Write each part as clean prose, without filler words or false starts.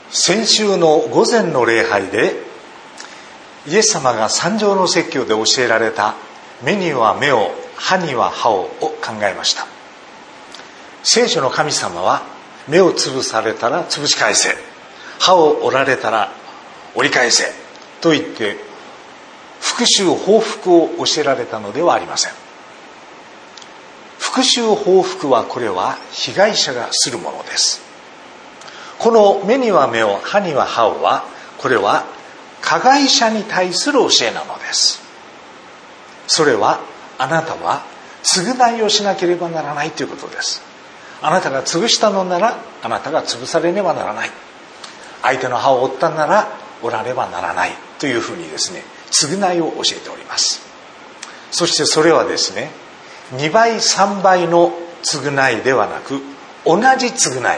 先週の午前の礼拝でイエス様が三条の説教で教えられた目には目を歯には歯を考えました。聖書の神様は目を潰されたら潰し返せ、歯を折られたら折り返せと言って復讐報復を教えられたのではありません。復讐報復はこれは被害者がするものです。この目には目を歯には歯をはこれは加害者に対する教えなのです。それはあなたは償いをしなければならないということです。あなたが潰したのならあなたが潰されねばならない、相手の歯を折ったなら折らねばならないというふうにですね、償いを教えております。そしてそれはですね、2倍3倍の償いではなく同じ償い、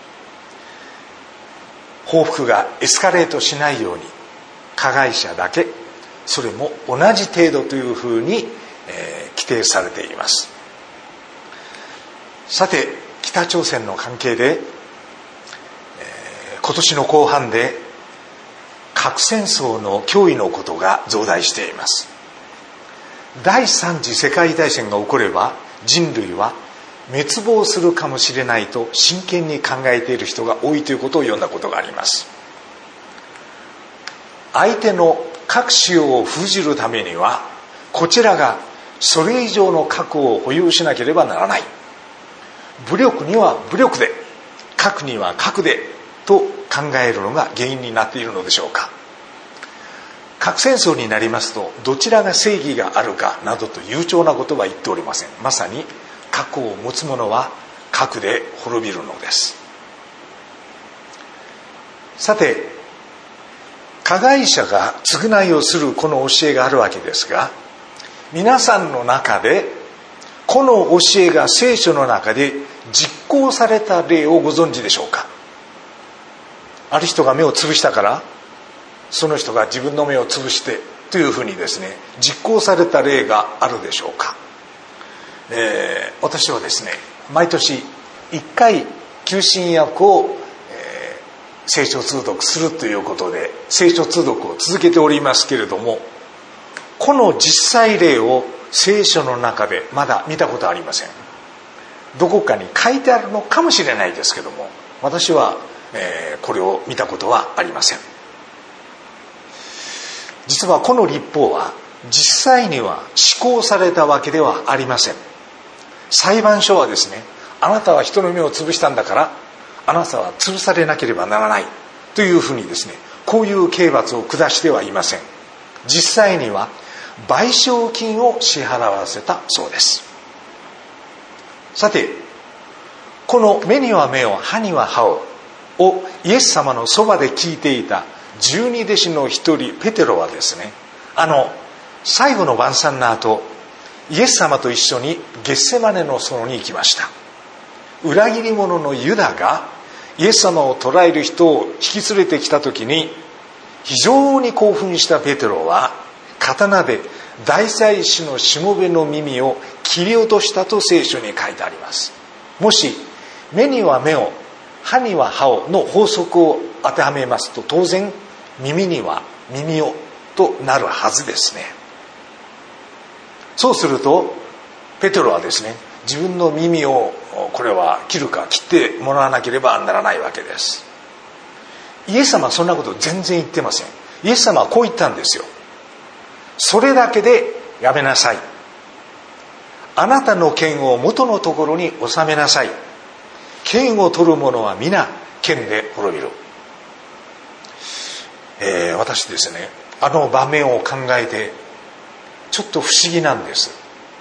報復がエスカレートしないように加害者だけそれも同じ程度というふうに、規定されています。さて北朝鮮の関係で、今年の後半で核戦争の脅威のことが増大しています。第三次世界大戦が起これば人類は滅亡するかもしれないと真剣に考えている人が多いということを読んだことがあります。相手の核使用を封じるためにはこちらがそれ以上の核を保有しなければならない、武力には武力で核には核でと考えるのが原因になっているのでしょうか。核戦争になりますとどちらが正義があるかなどと悠長なことは言っておりません。まさに核を持つ者は核で滅びるのです。さて加害者が償いをするこの教えがあるわけですが、皆さんの中でこの教えが聖書の中で実行された例をご存知でしょうか。ある人が目を潰したからその人が自分の目を潰してというふうにですね、実行された例があるでしょうか。私はですね、毎年1回救身訳を、聖書通読するということで聖書通読を続けておりますけれども、この実際例を聖書の中でまだ見たことはありません。どこかに書いてあるのかもしれないですけども、私は、これを見たことはありません。実はこの律法は実際には施行されたわけではありません。裁判所はですね、あなたは人の目を潰したんだからあなたは潰されなければならないというふうにですね、こういう刑罰を下してはいません。実際には賠償金を支払わせたそうです。さてこの目には目を歯には歯をイエス様のそばで聞いていた十二弟子の一人ペテロはですね、最後の晩餐の後イエス様と一緒にゲッセマネの園に行きました。裏切り者のユダがイエス様を捕らえる人を引き連れてきた時に非常に興奮したペテロは刀で大祭司のしもべの耳を切り落としたと聖書に書いてあります。もし目には目を歯には歯をの法則を当てはめますと当然耳には耳をとなるはずですね。そうするとペテロはですね、自分の耳をこれは切るか切ってもらわなければならないわけです。イエス様はそんなこと全然言ってません。イエス様はこう言ったんですよ。それだけでやめなさい。あなたの剣を元のところに収めなさい。剣を取る者は皆剣で滅びる。私ですね、あの場面を考えてちょっと不思議なんです。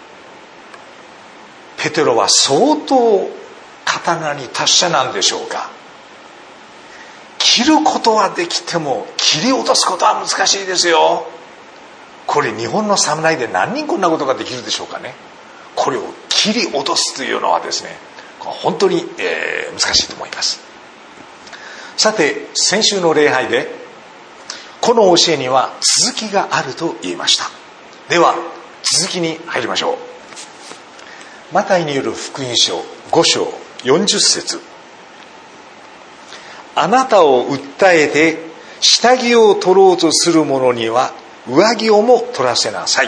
ペテロは相当刀に達者なんでしょうか。切ることはできても切り落とすことは難しいですよ。これ日本の侍で何人こんなことができるでしょうかね。これを切り落とすというのはですね、本当に、難しいと思います。さて先週の礼拝でこの教えには続きがあると言いました。では続きに入りましょう。マタイによる福音書5章40節。 あなたを訴えて下着を取ろうとする者には上着をも取らせなさい。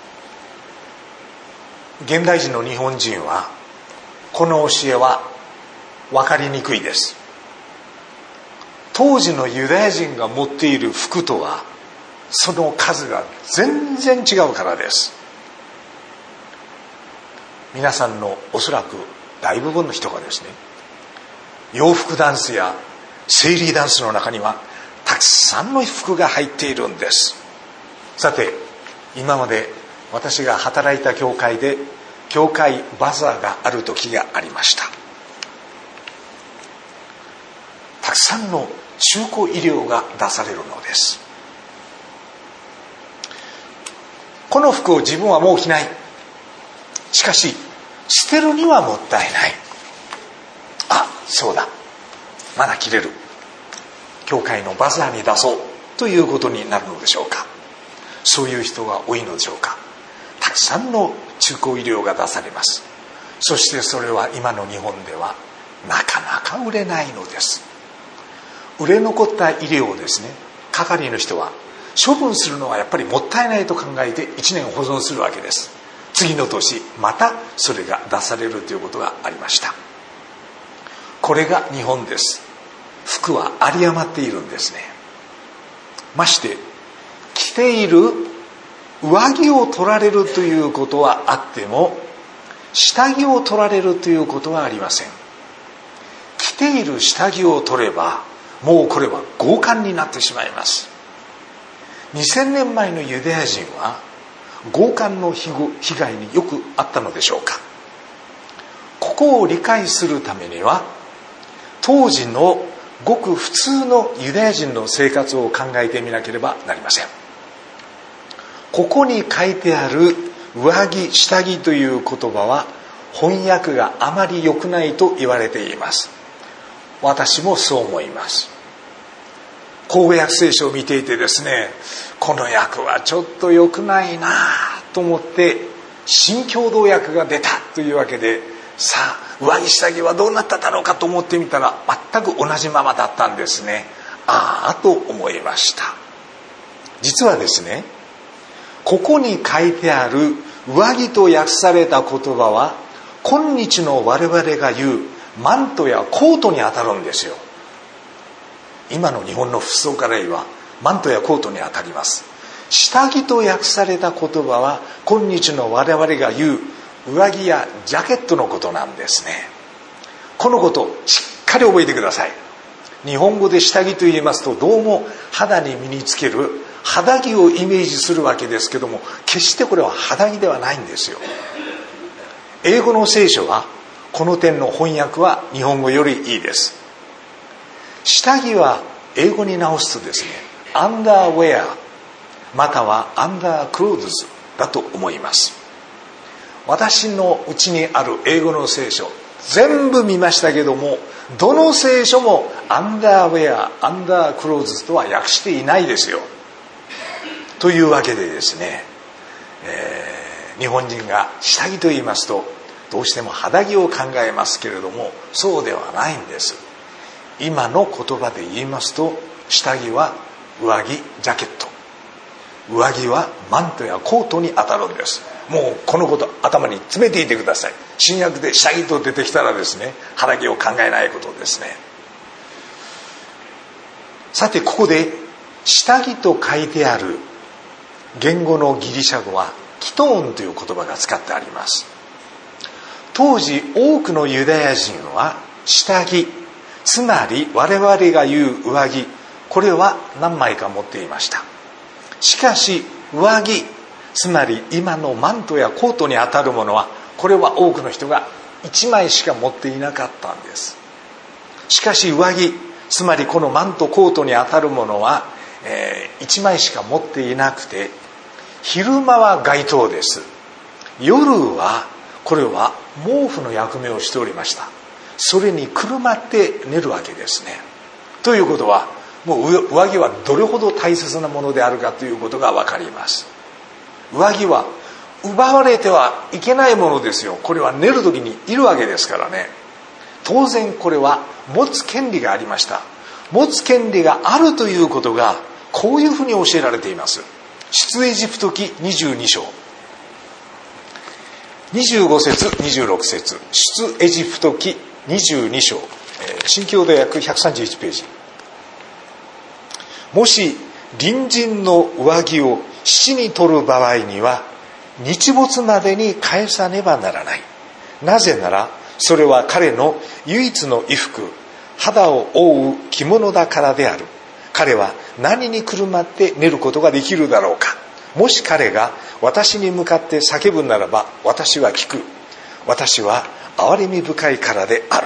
現代人の日本人はこの教えは分かりにくいです。当時のユダヤ人が持っている服とはその数が全然違うからです。皆さんのおそらく大部分の人がですね、洋服ダンスやセイリーダンスの中にはたくさんの服が入っているんです。さて、今まで私が働いた教会で教会バザーがある時がありました。たくさんの中古衣料が出されるのです。この服を自分はもう着ない。しかし捨てるにはもったいない。あ、そうだ、まだ着れる。教会のバザーに出そうということになるのでしょうか。そういう人が多いのでしょうか。たくさんの中古衣料が出されます。そしてそれは今の日本ではなかなか売れないのです。売れ残った衣料をですね、係の人は処分するのはやっぱりもったいないと考えて1年保存するわけです。次の年またそれが出されるということがありました。これが日本です。服は有り余っているんですね。まして着ている上着を取られるということはあっても下着を取られるということはありません。着ている下着を取ればもうこれは強姦になってしまいます。2000年前のユダヤ人は強姦の被害によくあったのでしょうか。ここを理解するためには当時のごく普通のユダヤ人の生活を考えてみなければなりません。ここに書いてある上着下着という言葉は翻訳があまり良くないと言われています。私もそう思います。口語訳聖書を見ていてですね、この訳はちょっと良くないなと思って新共同訳が出たというわけで、さあ上着下着はどうなっただろうかと思ってみたら全く同じままだったんですね。ああと思いました。実はですね、ここに書いてある上着と訳された言葉は今日の我々が言うマントやコートに当たるんですよ。今の日本の服装から言えばマントやコートに当たります。下着と訳された言葉は今日の我々が言う上着やジャケットのことなんですね。このことをしっかり覚えてください。日本語で下着と言いますとどうも肌に身につける肌着をイメージするわけですけども、決してこれは肌着ではないんですよ。英語の聖書はこの点の翻訳は日本語よりいいです。下着は英語に直すとですね、アンダーウェアまたはアンダークローズだと思います。私のうちにある英語の聖書全部見ましたけども、どの聖書もアンダーウェアアンダークローズとは訳していないですよ。というわけでですね、日本人が下着と言いますとどうしても肌着を考えますけれども、そうではないんです。今の言葉で言いますと、下着は上着ジャケット、上着はマントやコートに当たるんです。もうこのこと頭に詰めていてください。新約で下着と出てきたらですね、肌着を考えないことですね。さてここで下着と書いてある言語のギリシャ語はキトーンという言葉が使ってあります。当時多くのユダヤ人は下着、つまり我々が言う上着、これは何枚か持っていました。しかし上着、つまり今のマントやコートにあたるものは、これは多くの人が1枚しか持っていなかったんです。しかし上着、つまりこのマントコートにあたるものは、1枚しか持っていなくて、昼間は街灯です。夜はこれは毛布の役目をしておりました。それにくるまって寝るわけですね。ということはもう上着はどれほど大切なものであるかということが分かります。上着は奪われてはいけないものですよ。これは寝る時にいるわけですからね。当然これは持つ権利がありました。 持つ権利があるということがこういうふうに教えられています。出エジプト記22章25節26節、出エジプト記22章、新共同訳131ページ。もし隣人の上着を質に取る場合には日没までに返さねばならない。なぜならそれは彼の唯一の衣服、肌を覆う着物だからである。彼は何にくるまって寝ることができるだろうか。もし彼が私に向かって叫ぶならば私は聞く。私は憐れみ深いからである。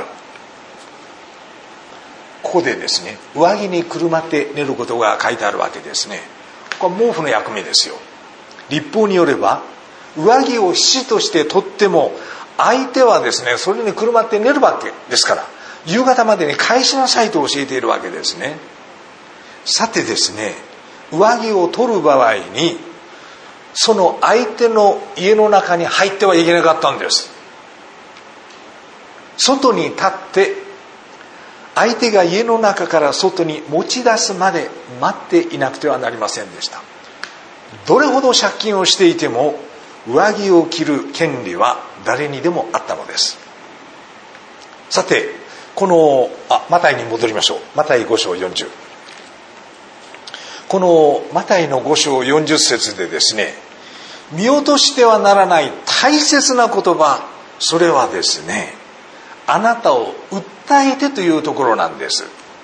ここでですね、上着にくるまって寝ることが書いてあるわけですね。これは毛布の役目ですよ。律法によれば上着を質として取っても相手はですね、それにくるまって寝るわけですから夕方までに返しなさいと教えているわけですね。さてですね、上着を取る場合にその相手の家の中に入ってはいけなかったんです。外に立って相手が家の中から外に持ち出すまで待っていなくてはなりませんでした。どれほど借金をしていても上着を着る権利は誰にでもあったのです。さて、このマタイに戻りましょう。マタイ5章40。このマタイの5章40節でですね、見落としてはならない大切な言葉、それはですね、あなたを訴えてというところなんです。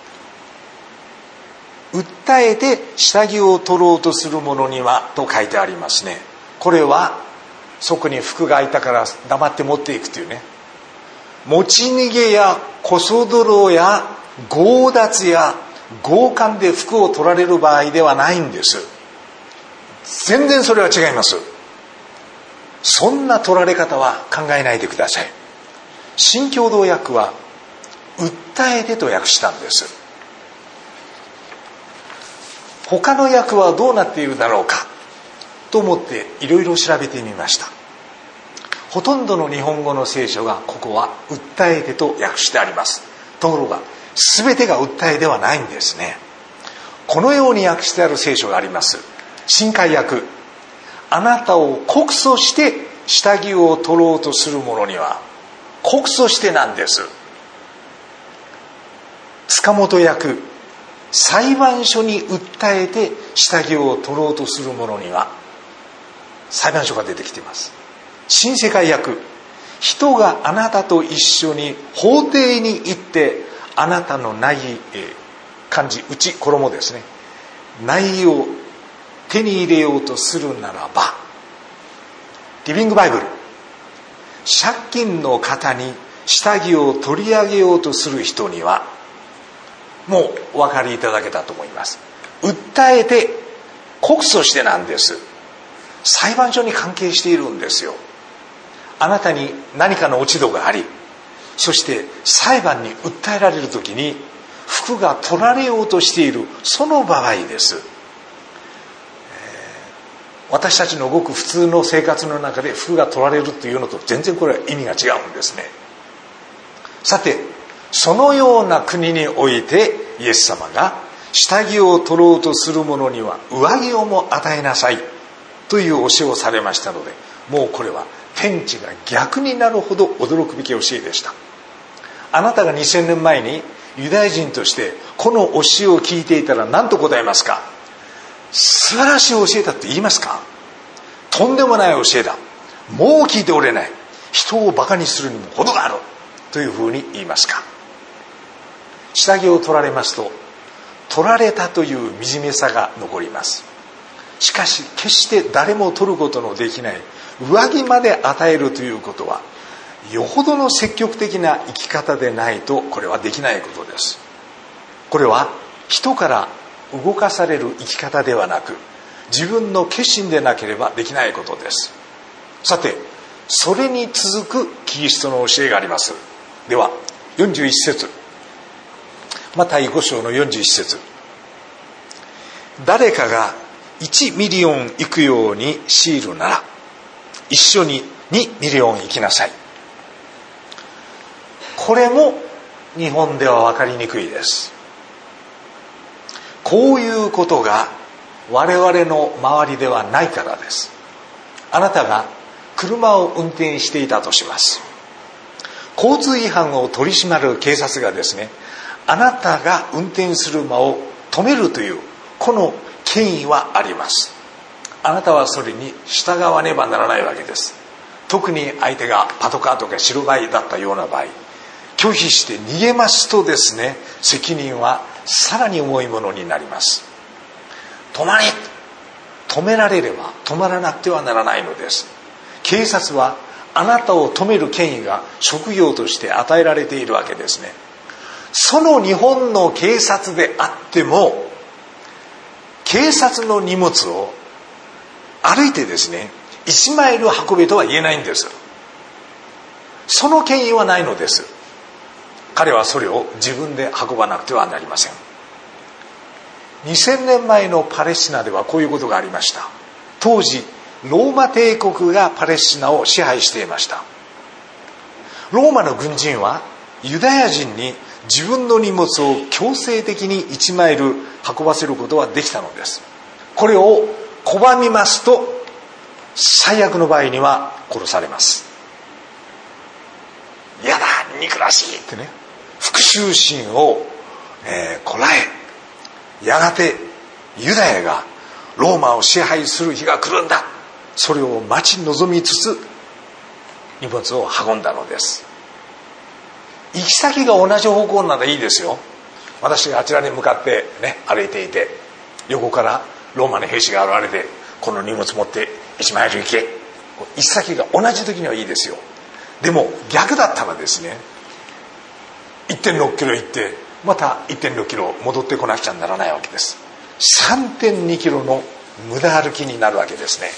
訴えて下着を取ろうとする者にはと書いてありますね。これはそこに服が開いたから黙って持っていくというね、持ち逃げやこそ泥や強奪や強姦で服を取られる場合ではないんです。全然それは違います。そんな取られ方は考えないでください。新共同訳は訴えてと訳したんです。他の訳はどうなっているだろうかと思っていろいろ調べてみました。ほとんどの日本語の聖書がここは訴えてと訳してあります。ところが全てが訴えではないんですね。このように訳してある聖書があります。新海訳、あなたを告訴して下着を取ろうとする者には告訴してなんです。塚本訳、裁判所に訴えて下着を取ろうとする者には裁判所が出てきています。新世界訳、人があなたと一緒に法廷に行ってあなたの内漢字内衣ですね、内を手に入れようとするならば、リビングバイブル、借金の方に下着を取り上げようとする人にはもうお分かりいただけたと思います。訴えて告訴してなんです。裁判所に関係しているんですよ。あなたに何かの落ち度があり、そして裁判に訴えられるときに服が取られようとしている、その場合です。私たちのごく普通の生活の中で服が取られるというのと全然これは意味が違うんですね。さて、そのような国においてイエス様が下着を取ろうとする者には上着をも与えなさいという教えをされましたので、もうこれは天地が逆になるほど驚くべき教えでした。あなたが2000年前にユダヤ人としてこの教えを聞いていたら何と答えますか？素晴らしい教えだって言いますか？とんでもない教えだ、もう聞いておれない、人をバカにするにも程があるというふうに言いますか？下着を取られますと、取られたという惨めさが残ります。しかし決して誰も取ることのできない上着まで与えるということは、よほどの積極的な生き方でないとこれはできないことです。これは人から動かされる生き方ではなく、自分の決心でなければできないことです。さて、それに続くキリストの教えがあります。では41節、マタイ5章の41節、誰かが1ミリオン行くように強いるなら一緒に2ミリオン行きなさい。これも日本では分かりにくいです。 こういうことが我々の周りではないからです。あなたが車を運転していたとします。交通違反を取り締まる警察がですね、あなたが運転する馬を止めるというこの権威はあります。あなたはそれに従わねばならないわけです。特に相手がパトカーとか白バイだったような場合、拒否して逃げますとですね、責任はさらに重いものになります。止まれ、止められれば止まらなくてはならないのです。警察はあなたを止める権威が職業として与えられているわけですね。その日本の警察であっても、警察の荷物を歩いてですね、1マイル運べとは言えないんです。その権威はないのです。彼はそれを自分で運ばなくてはなりません。2000年前のパレスチナではこういうことがありました。当時ローマ帝国がパレスチナを支配していました。ローマの軍人はユダヤ人に自分の荷物を強制的に1マイル運ばせることはできたのです。これを拒みますと最悪の場合には殺されます。やだ、憎らしいってね、復讐心を、こらえ、やがてユダヤがローマを支配する日が来るんだ、それを待ち望みつつ荷物を運んだのです。行き先が同じ方向ならいいですよ。私があちらに向かってね、歩いていて、横からローマの兵士が現れて、この荷物持って1マイル行け、行き先が同じ時にはいいですよ。でも逆だったらですね、 1.6 キロ行ってまた 1.6 キロ戻ってこなくちゃならないわけです。 3.2 キロの無駄歩きになるわけですね。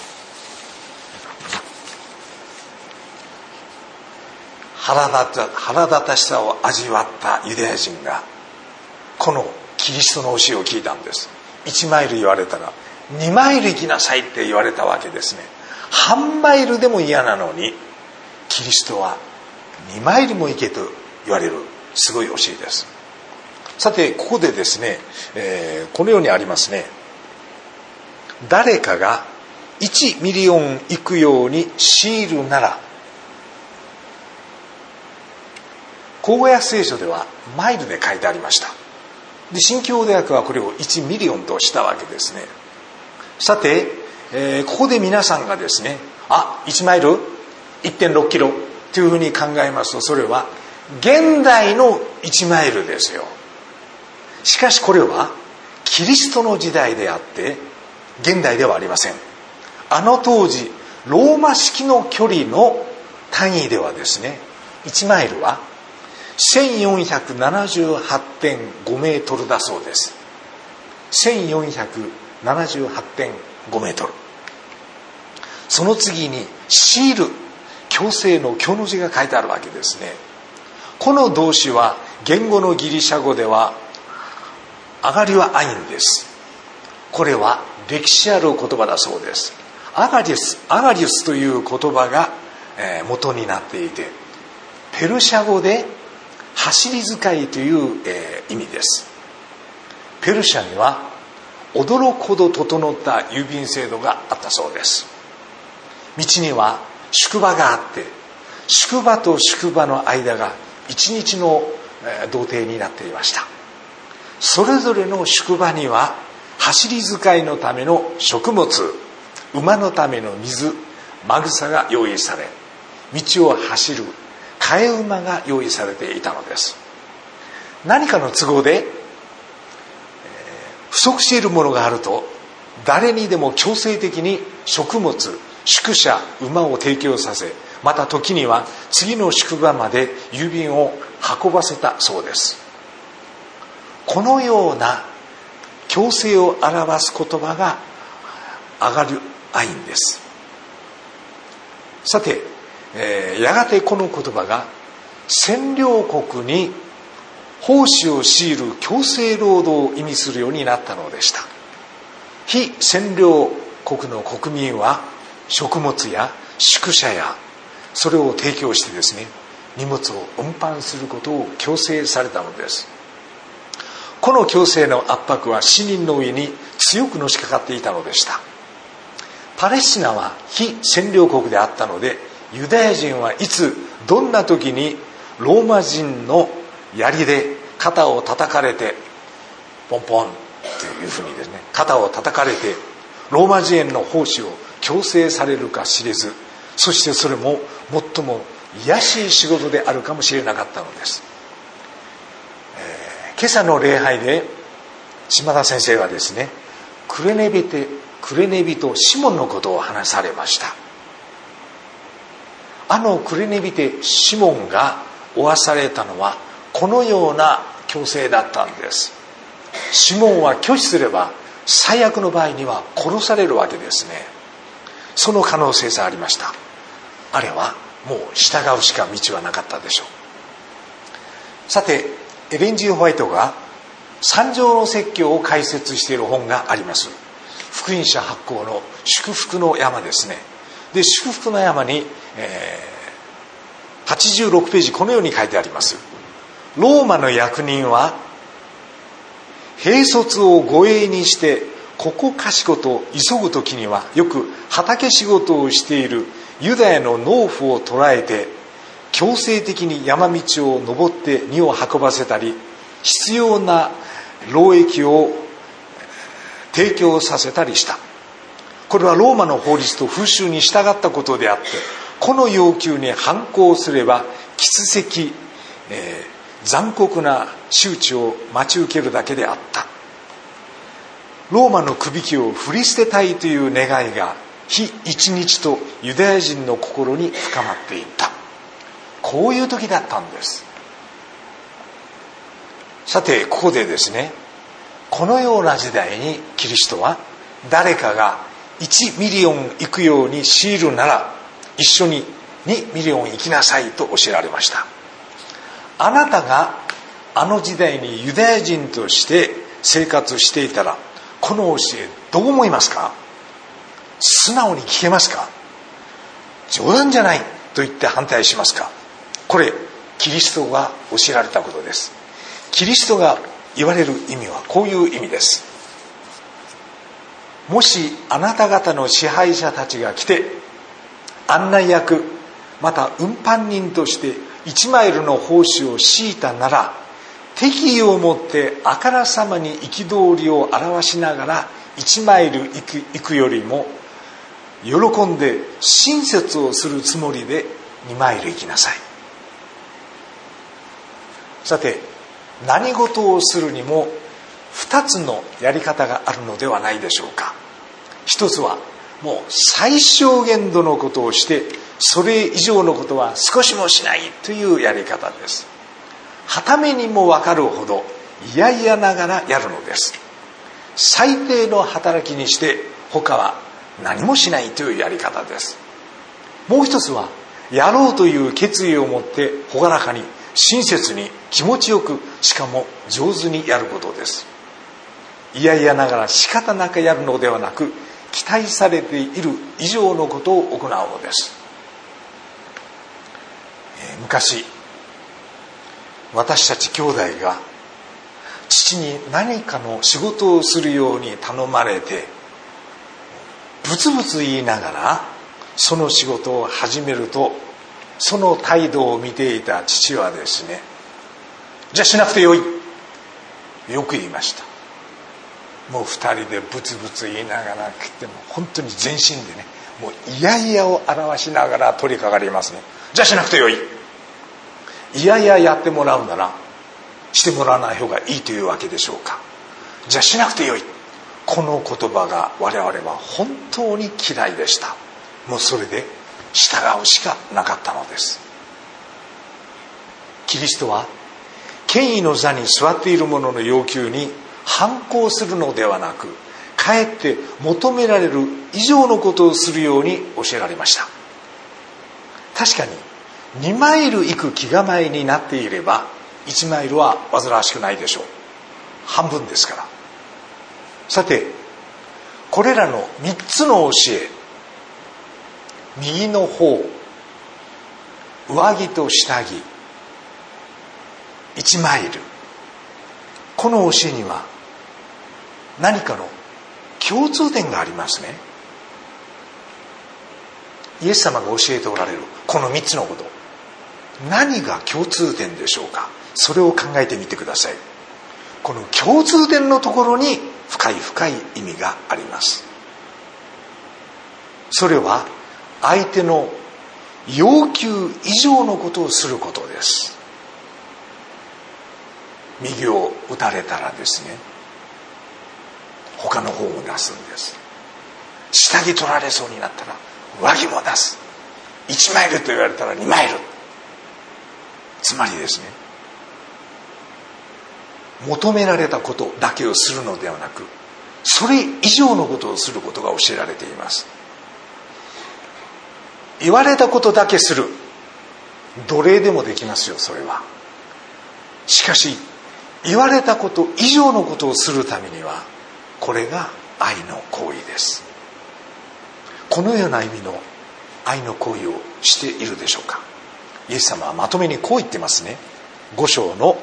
腹立たしさを味わったユダヤ人がこのキリストの教えを聞いたんです。1マイル言われたら2マイル行きなさいって言われたわけですね。半マイルでも嫌なのにキリストは2マイルも行けと言われるすごい教えです。さてここでですね、このようにありますね。誰かが1ミリオン行くように強いるなら、口語訳聖書ではマイルで書いてありました。で、新共同訳はこれを1ミリオンとしたわけですね。さて、ここで皆さんがですね、1マイル 1.6 キロというふうに考えますと、それは現代の1マイルですよ。しかしこれはキリストの時代であって現代ではありません。あの当時ローマ式の距離の単位ではですね、1マイルは 1478.5 メートルだそうです。 1478.5 メートル。その次にシール、強制の強の字が書いてあるわけですね。この動詞は言語のギリシャ語ではアガリはアインです。これは歴史ある言葉だそうです。アガリスという言葉が元になっていて、ペルシャ語で走り使いという意味です。ペルシャには驚くほど整った郵便制度があったそうです。道には宿場があって、宿場と宿場の間が一日の道程になっていました。それぞれの宿場には走り使いのための食物、馬のための水、マグサが用意され、道を走る替え馬が用意されていたのです。何かの都合で、不足しているものがあると誰にでも強制的に食物、宿舎、馬を提供させ、また時には次の宿場まで郵便を運ばせたそうです。このような強制を表す言葉がアガルアインです。さて、やがてこの言葉が占領国に奉仕を強いる強制労働を意味するようになったのでした。非占領国の国民は食物や宿舎やそれを提供してですね、荷物を運搬することを強制されたのです。 この強制の圧迫は市民の上に強くのしかかっていたのでした。パレスチナは非占領国であったので、ユダヤ人はいつどんな時にローマ人の槍で肩を叩かれて、ポンポンというふうにですね、肩を叩かれてローマ人への奉仕を強制されるか知れず、そしてそれも最も卑しい仕事であるかもしれなかったのです。今朝の礼拝で島田先生はですね、クレネ人シモンのことを話されました。クレネ人シモンが負わされたのはこのような強制だったんです。シモンは拒否すれば最悪の場合には殺されるわけですね。その可能性さえありました。あれはもう従うしか道はなかったでしょう。さて、エレン・G・ホワイトが三条の説教を解説している本があります。福音社発行の祝福の山ですね。で、祝福の山に、86ページ、このように書いてあります。ローマの役人は兵卒を護衛にしてここかしこと急ぐ時にはよく畑仕事をしているユダヤの農夫を捕らえて強制的に山道を登って荷を運ばせたり、必要な労役を提供させたりした。これはローマの法律と風習に従ったことであって、この要求に反抗すれば喫責、残酷な仕打ちを待ち受けるだけであった。ローマの首輝を振り捨てたいという願いが日一日とユダヤ人の心に深まっていった。こういう時だったんです。さて、ここでですね、このような時代にキリストは誰かが1ミリオン行くように強いるなら一緒に2ミリオン行きなさいと教えられました。あなたがあの時代にユダヤ人として生活していたら、この教えどう思いますか？素直に聞けますか？冗談じゃないと言って反対しますか？これキリストが教えられたことです。キリストが言われる意味はこういう意味です。もしあなた方の支配者たちが来て案内役また運搬人として1マイルの報酬を強いたなら、敵意を持ってあからさまに憤りを表しながら1マイル行くよりも喜んで親切をするつもりで2マイル行きなさい。さて、何事をするにも2つのやり方があるのではないでしょうか。一つはもう最小限度のことをしてそれ以上のことは少しもしないというやり方です。はためにも分かるほど嫌々ながらやるのです。最低の働きにして他は何もしないというやり方です。もう一つはやろうという決意を持って朗らかに親切に気持ちよく、しかも上手にやることです。嫌々ながら仕方なくやるのではなく、期待されている以上のことを行うのです。昔私たち兄弟が父に何かの仕事をするように頼まれて、ブツブツ言いながらその仕事を始めると、その態度を見ていた父はですね、じゃあしなくてよい、よく言いました。もう二人でブツブツ言いながら来ても本当に全身でね、もう嫌々を表しながら取り掛かりますね。じゃあしなくてよい、嫌々やってもらうならしてもらわない方がいいというわけでしょうか。じゃあしなくてよい、この言葉が我々は本当に嫌いでした。もうそれで従うしかなかったのです。キリストは権威の座に座っている者の要求に反抗するのではなく、かえって求められる以上のことをするように教えられました。確かに2マイル行く気構えになっていれば1マイルは煩わしくないでしょう。半分ですから。さて、これらの3つの教え、右の方、上着と下着、1マイル、 この教えには何かの共通点がありますね。イエス様が教えておられるこの3つのこと、何が共通点でしょうか。それを考えてみてください。この共通点のところに深い意味があります。それは相手の要求以上のことをすることです。右を打たれたらですね、他の方も出すんです。下着取られそうになったら上着も出す。1マイルと言われたら2マイル。つまりですね、求められたことだけをするのではなく、それ以上のことをすることが教えられています。言われたことだけする、奴隷でもできますよ、それは。しかし言われたこと以上のことをするためには、これが愛の行為です。このような意味の愛の行為をしているでしょうか。イエス様はまとめにこう言ってますね。5章の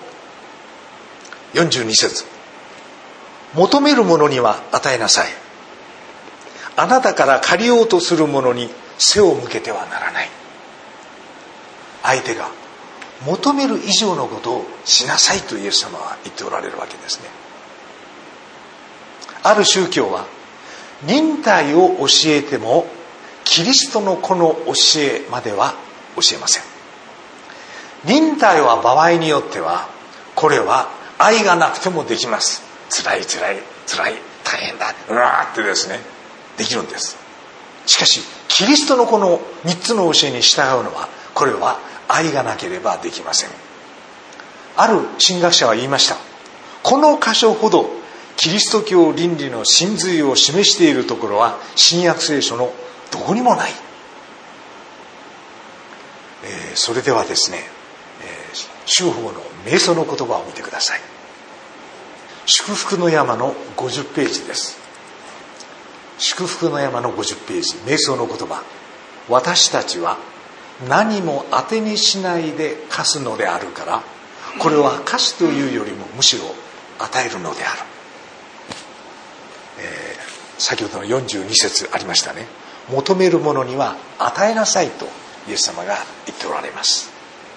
42節、求める者には与えなさい。あなたから借りようとする者に背を向けてはならない。相手が求める以上のことをしなさいとイエス様は言っておられるわけですね。ある宗教は忍耐を教えてもキリストのこの教えまでは教えません。忍耐は場合によっては、これは愛がなくてもできます。辛い大変だうわーってですね、できるんです。しかしキリストのこの3つの教えに従うのは、これは愛がなければできません。ある神学者は言いました。この箇所ほどキリスト教倫理の真髄を示しているところは新約聖書のどこにもない。それではですね、修法の瞑想の言葉を見てください。祝福の山の50ページです。祝福の山の50ページ、瞑想の言葉。私たちは何も当てにしないで課すのであるから、これは課すというよりもむしろ与えるのである。先ほどの42節ありましたね。求める者には与えなさいとイエス様が言っておられます。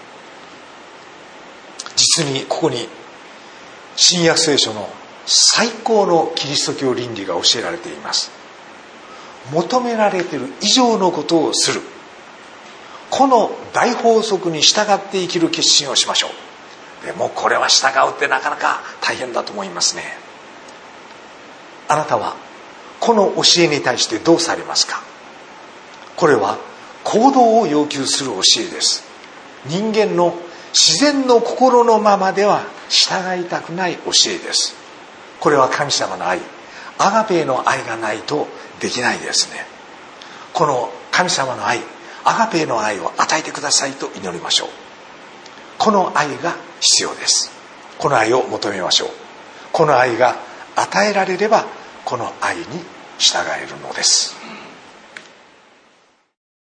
実にここに新約聖書の最高のキリスト教倫理が教えられています。求められている以上のことをする、この大法則に従って生きる決心をしましょう。でもこれは従うってなかなか大変だと思いますね。あなたはこの教えに対してどうされますか。これは行動を要求する教えです。人間の自然の心のままでは従いたくない教えです。これは神様の愛、アガペーの愛がないとできないですね。この神様の愛、アガペーの愛を与えてくださいと祈りましょう。この愛が必要です。この愛を求めましょう。この愛が与えられればこの愛に従えるのです。